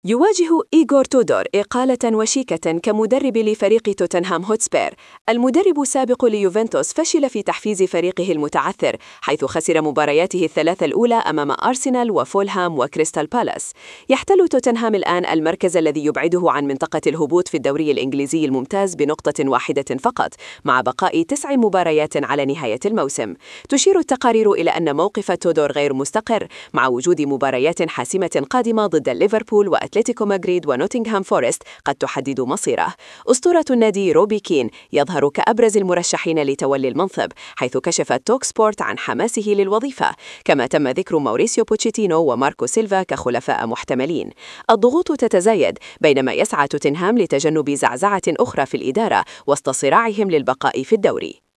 يواجه إيغور تودور إقالة وشيكة كمدرب لفريق توتنهام هوتسبير. المدرب سابق ليوفنتوس فشل في تحفيز فريقه المتعثر، حيث خسر مبارياته الثلاث الأولى أمام أرسنال وفولهام وكريستال بالاس. يحتل توتنهام الآن المركز الذي يبعده عن منطقة الهبوط في الدوري الإنجليزي الممتاز بنقطة واحدة فقط، مع بقاء 9 مباريات على نهاية الموسم. تشير التقارير إلى أن موقف تودور غير مستقر، مع وجود مباريات حاسمة قادمة ضد ليفربول وأتلتيكو مدريد ونوتنغهام فورست قد تحدد مصيره. أسطورة النادي روبي كين يظهر كأبرز المرشحين لتولي المنصب، حيث كشفت توك سبورت عن حماسه للوظيفة، كما تم ذكر ماوريسيو بوتشيتينو وماركو سيلفا كخلفاء محتملين. الضغوط تتزايد بينما يسعى توتنهام لتجنب زعزعة أخرى في الإدارة وسط صراعهم للبقاء في الدوري.